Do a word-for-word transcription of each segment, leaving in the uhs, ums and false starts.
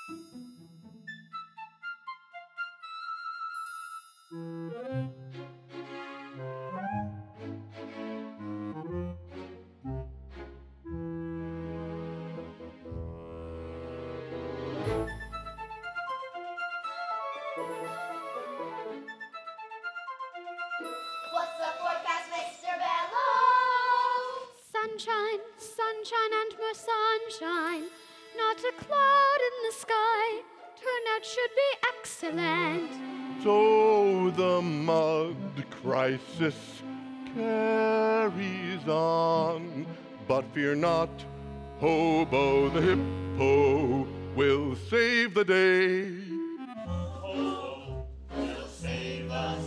What's the forecast, Mister Bello? Sunshine, sunshine and more sunshine. Not a cloud in the sky. Turnout should be excellent. So the mud crisis carries on. But fear not, Hobo the hippo will save the day. Hobo will save us.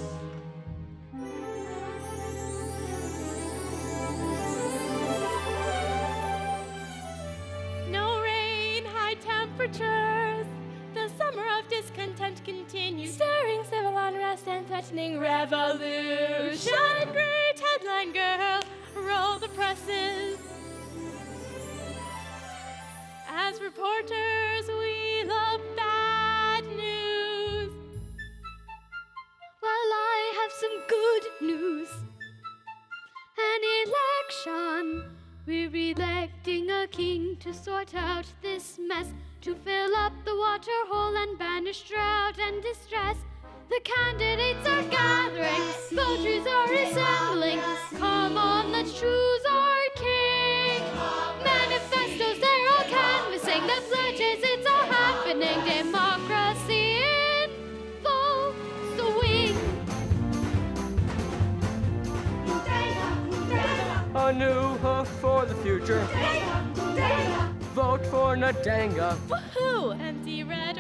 No rain, high temperatures. The summer of discontent continues, stirring civil unrest and threatening revolution. Great headline girl, roll the presses. As reporters, we love bad news. Well, I have some good news. An election. We're electing a king to sort out this mess, to fill up the water hole and banish drought and distress. The candidates are gathering, voters are assembling. Come on, let's choose our king. Manifestos, they're all canvassing. The pledges, it's all happening. Democracy in full swing. A new hook for the future. Vote for Nadanga. Woohoo! Empty red